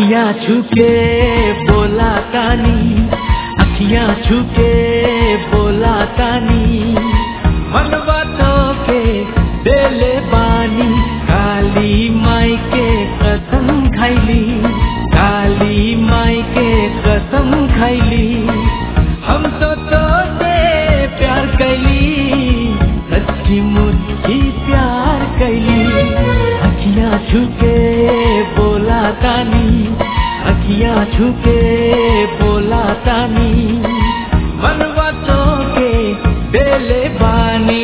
अखियाँ छुके बोला तानी, अखियाँ छुके बोला तानी, मनवा तो के देले बानी। काली माई के कसम खैली, काली माई के कसम खैली, हम तो से प्यार कैली, सच्ची मुच्ची प्यार कैली। अखियाँ छुके बोला तानी, अखियाँ छुके बोला तानी, मनवा तो के देले बानी।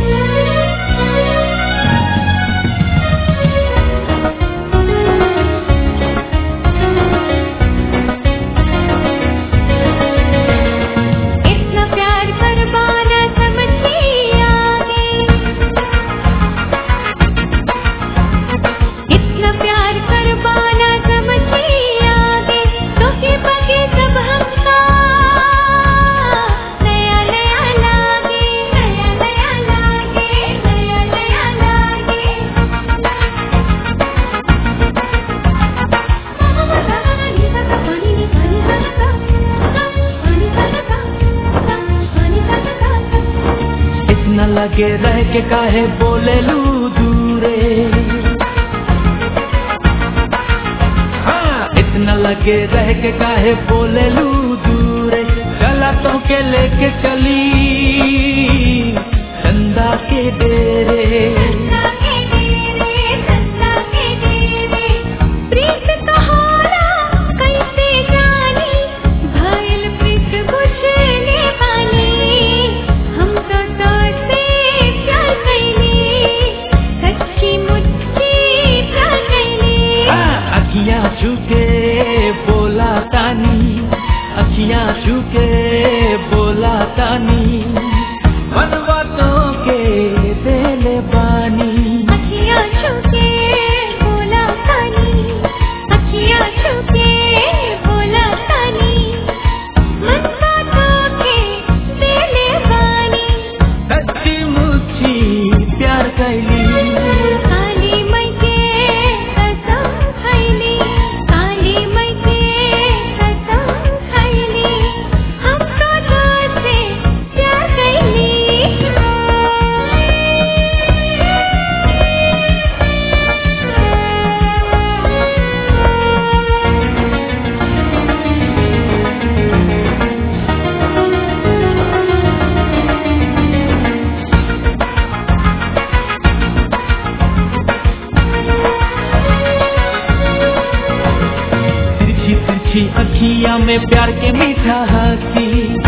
इतना लगे रह के काहे बोले लू दूरे, हाँ इतना लगे रह के काहे बोले लू दूरे। चला तो के लेके चली चंदा के डेरे, अखियाँ छुके बोला तानी, अखियाँ छुके बोला तानी, मनवा तो के देले बानी। अखियाँ छुके बोला तानी, अखियाँ छुके बोला तानी, मनवा तो के देले बानी। सच्ची मुच्ची प्यार कैली, अखियाँ में प्यार के मीठा हंसी,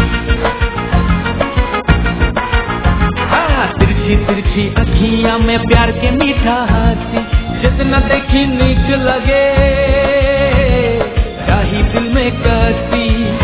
हाँ तिरछी तिरछी अखियाँ में प्यार के मीठा हंसी। जितना देखी नीक लगे चाही दिल में कसी,